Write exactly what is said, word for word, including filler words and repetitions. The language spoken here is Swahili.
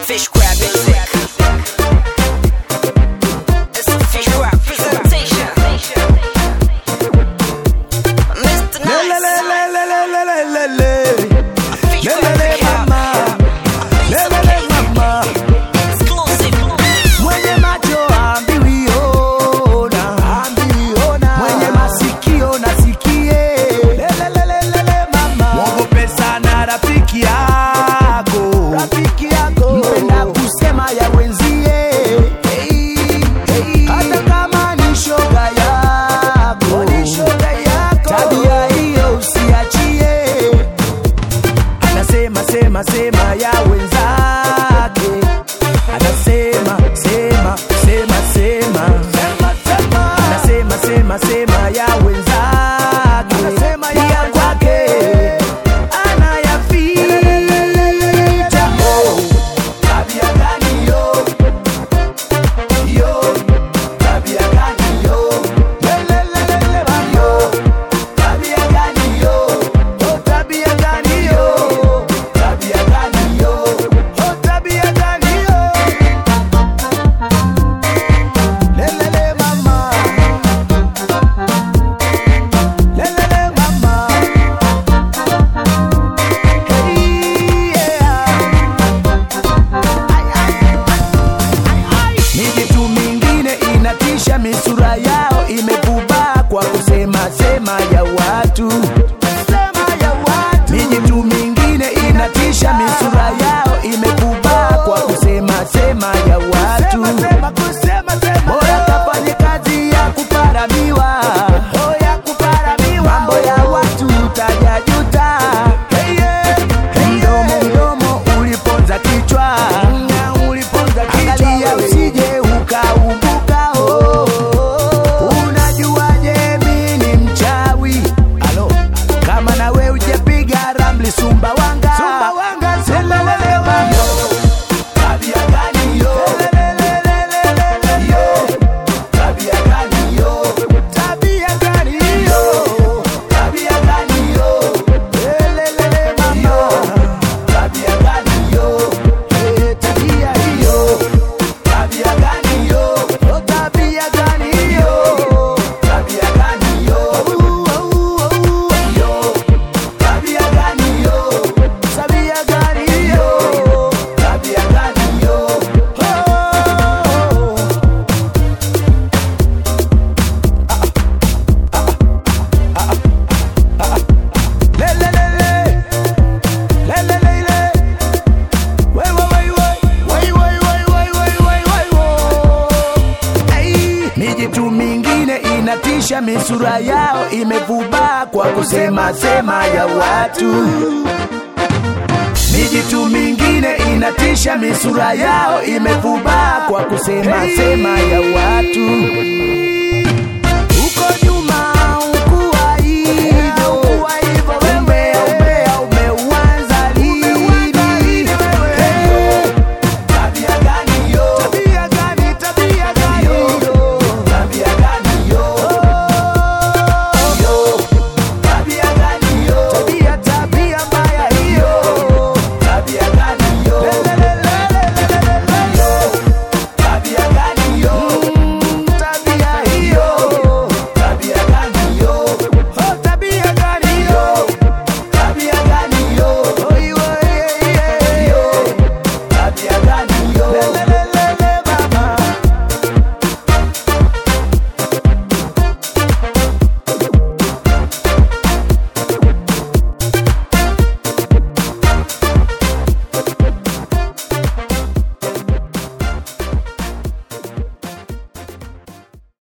Fish Crab music. It's a Fish Crab presentation. Mister Nice. Le, le, le, le, le, le, le, le, le. Fish Crab le, mama. Le, le, le, mama. Exclusive. Mwenye macho ambiona, ambiona. Mwenye masikio nasikie. Le, le, le, le, le, le, mama. Mwogope sana rafiki yako, rafiki yako. Mpenda kusema ya wenzie. Hey, hey. Hata kama ni shoga yako, ni shoga yako. Tabia hiyo usiachie. Anasema sema sema ya wenzake. Anasema sema sema sema anasema sema sema ya wenzake. Anasema ya kwake anayaficha. Oh, tabia gani yo yo, tabia gani yo, lelelelele yo, tabia gani yo, oh tabia gani yo, tabia gani yo, oh tabia gani yo, lelele mama, lelele mama, hey yeah. Mijitu mingine inatisha, misura yao imebubaa kwa kusema sema ya watu, sema ya watu. Mijitu mingine inatisha, misura yao imebubaa kwa kusema sema ya watu, sema kusema sema. Bora kafanye kazi ya kuparamiwa, oh ya kuparamiwa. Mambo ya watu utajajuta. Hey yeah, hey mdomo mdomo uliponza kichwa, uliponza kichwa. Angalia usije ukaumbuka. Oh, unajuaje mimi ni mchawi? Alo, kama na wewe ujepiga ramli Sumbawanga, Sumbawanga, selelele wango. Tabia gani yo, lelelelele yo, tabia gani yo, tabia gani yo, tabia gani yo, lelelele mama, tabia gani yo, eh tabia hiyo, tabia gani yo, oh tabia gani yo, tabia gani yo, oh oh oh yo, tabia gani yo, tabia gani yo, tabia gani yo, oh lelelele lelelele. Wai wai wai wai wai wai wai wai wai wai wo. Hey, mijitu mingine inatisha, misura yao imevubaa kwa kusema sema ya watu. Mijitu mingine inatisha, misura yao imevubaa kwa kusema sema ya watu.